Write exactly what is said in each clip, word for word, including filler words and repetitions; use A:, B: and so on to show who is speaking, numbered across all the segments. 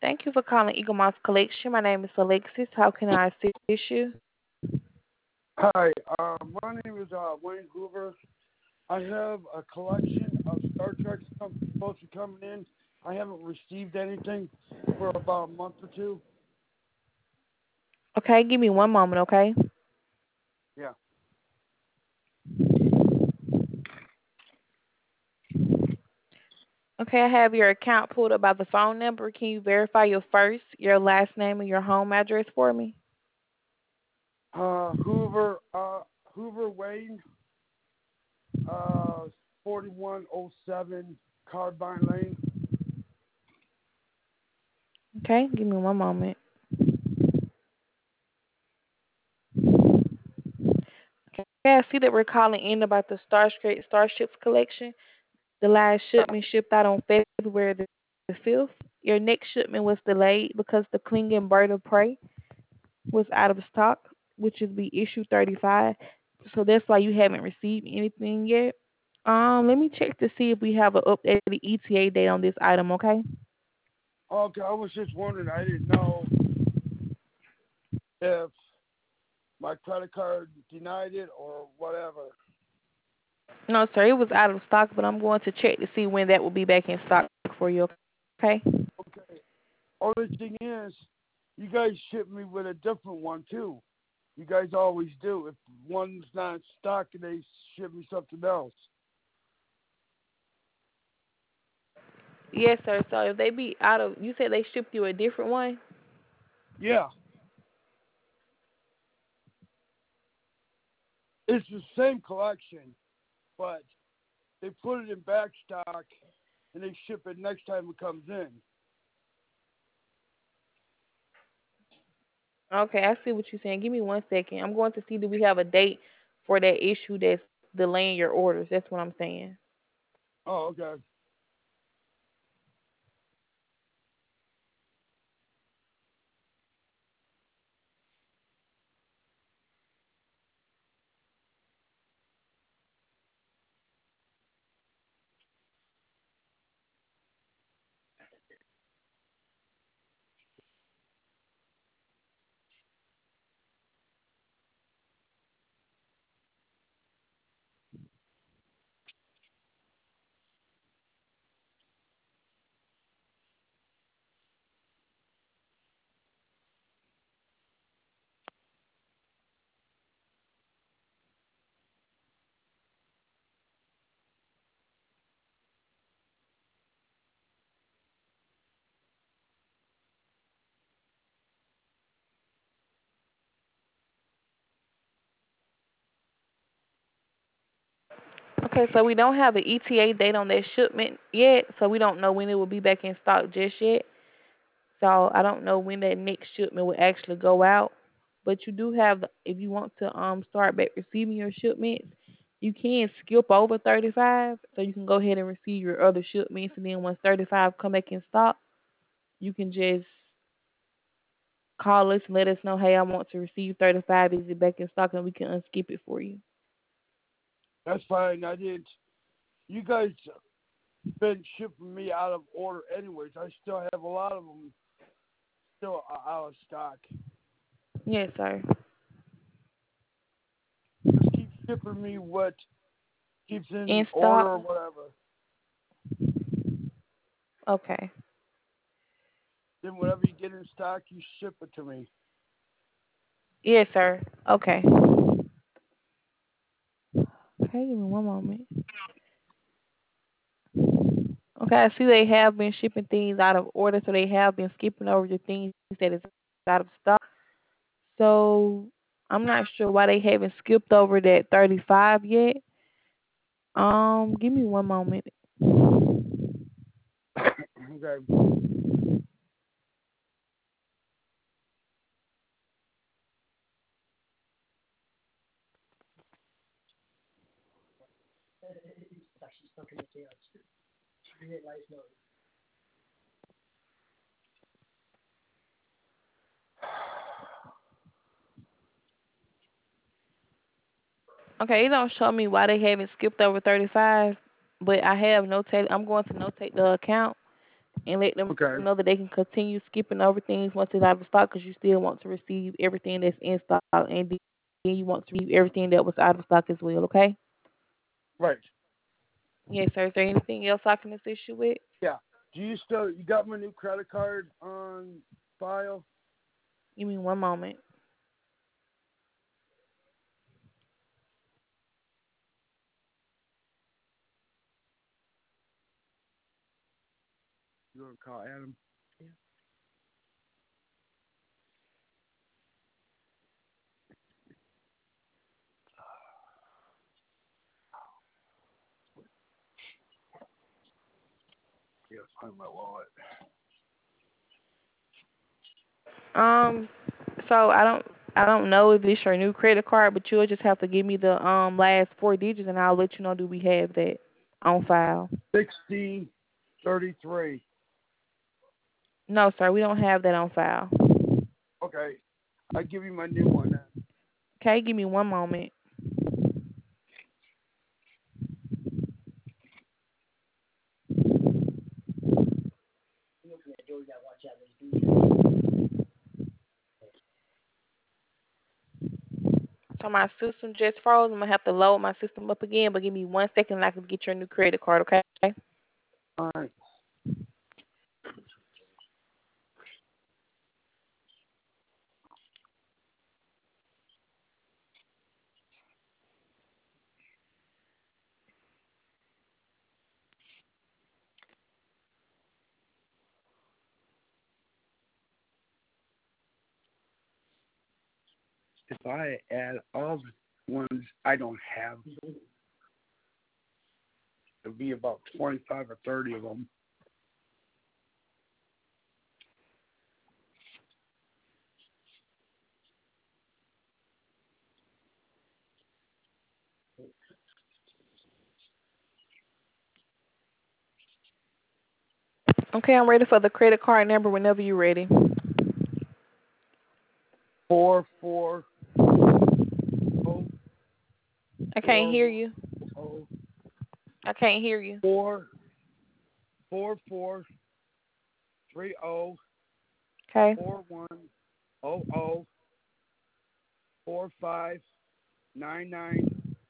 A: Thank you for calling Eagle Moss Collection. My name is Alexis. How can I assist you?
B: Hi, uh, my name is uh, Wayne Hoover. I have a collection of Star Trek stuff supposed to be coming in. I haven't received anything for about a month or two.
A: Okay, give me one moment, okay?
B: Yeah.
A: Okay, I have your account pulled up by the phone number. Can you verify your first, your last name, and your home address for me?
B: Uh, Hoover, uh, Hoover Wayne, uh, forty-one oh seven Carbine Lane.
A: Okay, give me one moment. Okay, I see that we're calling in about the Starship Starships collection. The last shipment shipped out on February the the fifth. Your next shipment was delayed because the Klingon bird of prey was out of stock, which is the issue thirty-five. So that's why you haven't received anything yet. Um, let me check to see if we have an updated E T A date on this item, okay?
B: Okay, I was just wondering. I didn't know if my credit card denied it or whatever.
A: No, sir, it was out of stock, but I'm going to check to see when that will be back in stock for you, okay?
B: Okay. Only thing is, you guys ship me with a different one too. You guys always do. If one's not in stock, they ship me something else.
A: Yes, sir. So if they be out of, you said they shipped you a different one?
B: Yeah, it's the same collection, but they put it in back stock and they ship it next time it comes in.
A: Okay, I see what you're saying. Give me one second. I'm going to see do we have a date for that issue that's delaying your orders. That's what I'm saying.
B: Oh, okay.
A: Okay, so we don't have an E T A date on that shipment yet, so we don't know when it will be back in stock just yet. So I don't know when that next shipment will actually go out. But you do have, the, if you want to um start back receiving your shipments, you can skip over thirty-five, so you can go ahead and receive your other shipments, and then once thirty-five come back in stock, you can just call us and let us know, hey, I want to receive thirty-five. Is it back in stock? And we can unskip it for you.
B: That's fine. I did. You guys been shipping me out of order anyways. I still have a lot of them still out of stock.
A: Yes, sir.
B: Just keep shipping me what keeps in
A: In
B: order
A: stock?
B: or whatever.
A: Okay.
B: Then whatever you get in stock, you ship it to me.
A: Yes, sir. Okay. Okay, give me one moment. Okay, I see they have been shipping things out of order, so they have been skipping over the things that is out of stock. So I'm not sure why they haven't skipped over that thirty-five yet. Um, give me one moment.
B: Okay.
A: Okay, it don't show me why they haven't skipped over thirty-five, but I have notated. I'm going to notate the account and let them
B: Okay.
A: know that they can continue skipping over things once it's out of stock because you still want to receive everything that's in stock, and then you want to receive everything that was out of stock as well, okay?
B: Right.
A: Yes, sir. Is there anything else I can assist you with?
B: Yeah. Do you still you got my new credit card on file?
A: Give me one moment.
B: You want to call Adam? Yeah, find my wallet.
A: Um, so I don't I don't know if it's your new credit card, but you'll just have to give me the um last four digits, and I'll let you know do we have that on file.
B: Sixteen thirty-three.
A: No, sir, we don't have that on file.
B: Okay. I give you my new one then.
A: Okay, give me one moment. So my system just froze. I'm gonna have to load my system up again, but give me one second and I can get your new credit card, okay?
B: All right. If I add all the ones I don't have, it'll be about twenty-five or thirty of them.
A: Okay, I'm ready for the credit card number whenever you're ready.
B: Four, four, oh,
A: I can't
B: four,
A: hear you.
B: oh,
A: I can't hear you.
B: four, four, four, three, oh,
A: Okay.
B: four, one, oh, oh, four, five, nine, nine,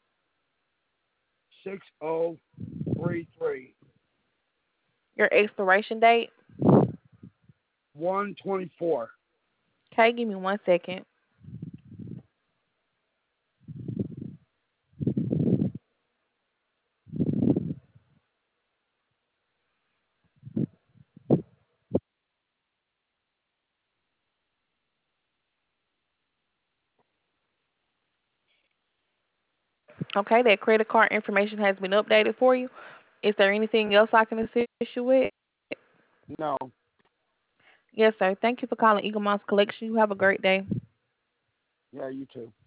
B: six, oh, three, three.
A: Your expiration date?
B: One twenty-four.
A: Okay, give me one second. Okay, that credit card information has been updated for you. Is there anything else I can assist you with?
B: No.
A: Yes, sir. Thank you for calling Eagle Mouse Collection. You have a great day.
B: Yeah, you too.